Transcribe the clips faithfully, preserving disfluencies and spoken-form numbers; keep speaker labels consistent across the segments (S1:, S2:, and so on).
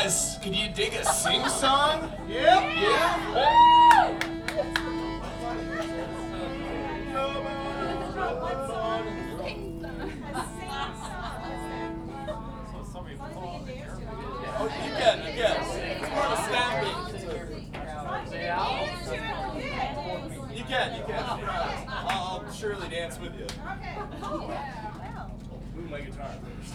S1: guys, could you dig a sing song?
S2: Yep.
S1: Yeah? Oh, you can, you can. It's more of a stand beat. You can, you can. I'll surely dance with you. Move my guitar first.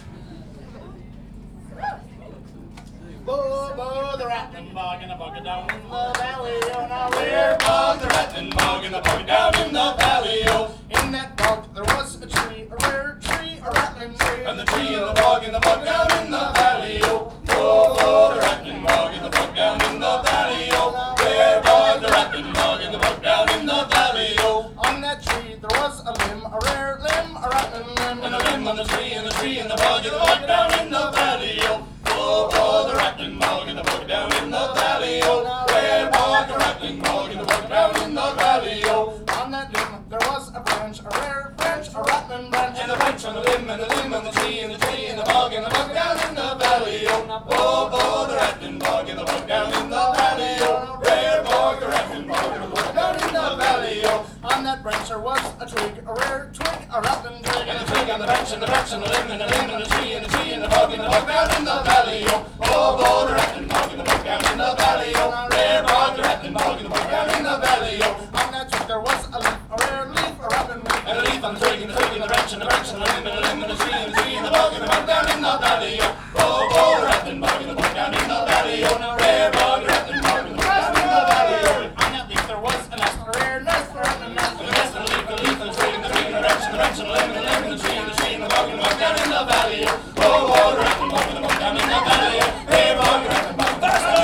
S2: Bo, bo, the rattling bog and a bug down in the valley. Oh, now we're
S1: Bog, the rattling bog, and the bog down in the valley. Oh,
S2: in that bog there was a tree, a rare tree, a rattling tree.
S1: and the tree and the bog and the bog down in the valley. Oh, oh, oh, the rattling bog and the bog down in the valley. Oh, where bog, the rattling bog and the bog down in the valley. Oh,
S2: On that tree there was a limb, a rare limb, a rattling limb.
S1: and the limb on the tree and the tree and the bog and the bog down in the valley. Oh, oh, oh, the rattling bog and the bog down in the valley. Oh, where bog, the rattling bog and the bog down in the valley. Oh,
S2: On that limb there was a branch, a rare branch, a rattling branch.
S1: and the branch on the limb and the limb on the tree and the tree and the bog and the bog down in the valley. Oh, oh, oh, the rattling bog and the bog down in the valley. Oh, where bog, the rattling bog and the bog down in the valley. Oh,
S2: On that branch there was a twig, a rare twig, a rattling twig.
S1: and the twig on the branch and the branch on the limb and the limb on the tree and the tree and the bog and the bog down in the valley. Oh, oh, oh, the rattling bog and the bog down in the valley. Oh, where bog, the rattling bog and the bog down in the valley. Oh,
S2: On that twig there was a leaf, a rare leaf, a rattling leaf.
S1: and the leaf on the twig and the twig and the branch and the branch and the limb and the limb and the tree and the tree and the bog and the bog down in the valley. Oh, oh, oh, the rattling bog and the bog down in the valley. Oh, where bog, the rattling bog and the bog down in the valley. Oh,
S2: On that leaf there was a nest, a rare nest, a rattling nest.
S1: and the rest of the leaf and the leaf and the twig and the twig and the branch and the branch and the limb and the limb and the tree and the tree and the bog and the bog down in the valley. Oh, oh, the rattling bog and the bog down in the valley. Where bog, the rattling bog faster.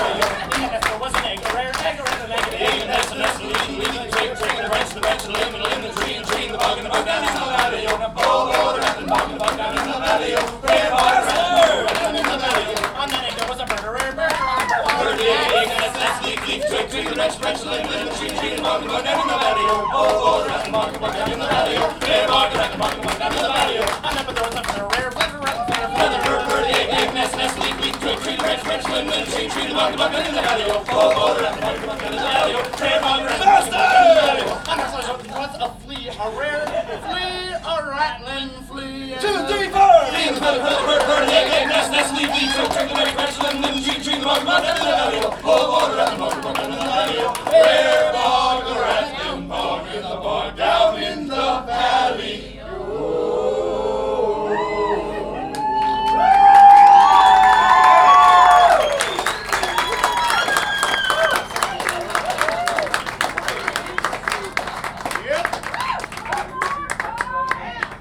S2: In the nest there was an egg, a rare egg, a rattling egg.
S1: Egg and nest and nest and leaf and leaf and twig and twig and the branch and the branch and the limb and the limb and the tree and the tree and the bog and the bog down in the valley. Oh, oh, the rattling bog and the bog down in the valley. Where bog, the rattling bog down in the valley.
S2: On that egg there was a bird, a rare bird, a rattling bird.
S1: Bird, egg, egg, nest, nest, leaf, leaf, twig, twig, the branch, branch, the limb, limb, the tree, tree, and the bog and the bog down in the valley. Oh, oh, the rattling bog and the bog down in the valley. Where bog, the rattling bog and the bog down in the valley.
S2: On that bird there was a bird, a rare bird, a rattling bird.
S1: Another bird, bird, egg, egg, nest, nest, leaf, leaf, twig, twig, the branch, branch, the limb, limb, the tree, tree, and the bog and the bog down in the valley. Oh, oh, the rattling bog and the bog down in the valley. Where bog, the rattling bog and the bog down in the valley.
S2: On that there was a flea, a rare flea, a rattling flea.
S1: Two, three, four. Flea in the belly, belly,